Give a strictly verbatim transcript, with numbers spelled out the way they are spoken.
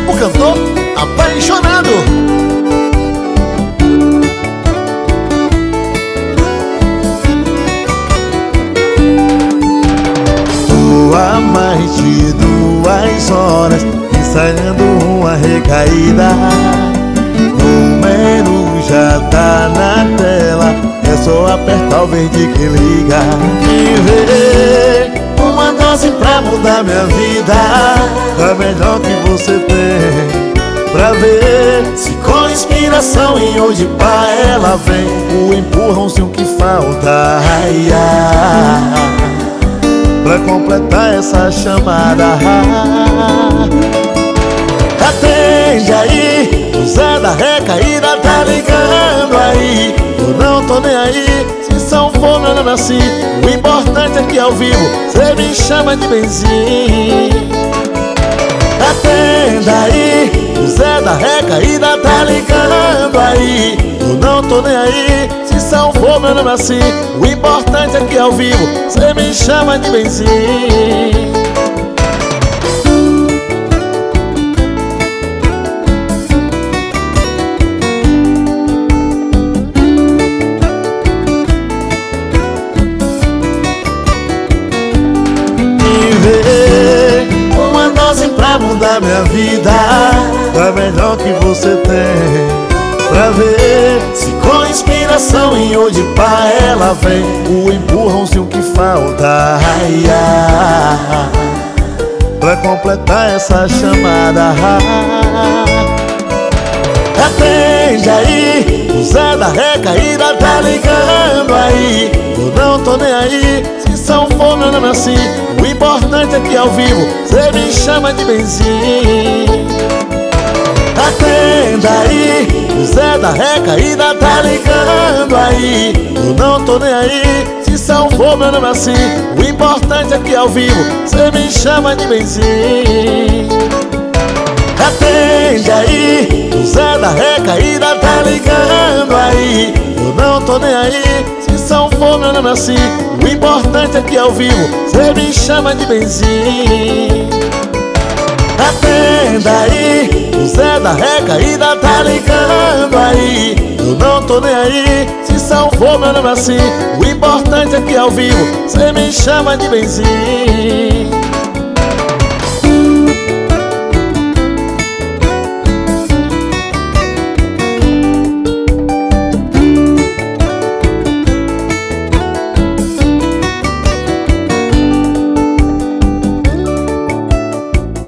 o cantor apaixonado. Tô há mais de duas horas ensaiando uma recaída. O número já tá na tela, é só apertar o verde que liga. E ver uma dose pra mudar minha vida, a melhor que você tem. Pra ver se com inspiração e hoje pra ela vem o empurrãozinho que falta. Ai, ai, pra completar essa chamada. Atende aí, o Zé da recaída tá ligando aí. Eu não tô nem aí, se são falando assim. O importante é que ao vivo cê me chama de benzinho. Atenda aí, o Zé da recaída tá ligando aí. Eu não tô nem aí, se são falando assim. O importante é que ao vivo cê me chama de benzinho. Uma dose pra mudar minha vida, a melhor que você tem. Pra ver se com inspiração e hoje pra ela vem o empurrãozinho que falta. Ai, ai, pra completar essa chamada. Atende aí, o Zé da recaída tá ligando aí. Eu não tô nem aí, se são falando assim. O importante é que ao vivo cê me chama de benzinho. Atenda aí, o Zé da recaída tá ligando aí. Eu não tô nem aí, se são falando assim. O importante é que ao vivo cê me chama de benzinho. Atende aí, o Zé da recaída tá ligando aí. Eu não tô nem aí, se são falando assim. O importante é que ao vivo cê me chama de benzinho. Atenda aí, o Zé da recaída tá ligando aí. Eu não tô nem aí, se são falando assim. O importante é que ao vivo cê me chama de benzinho.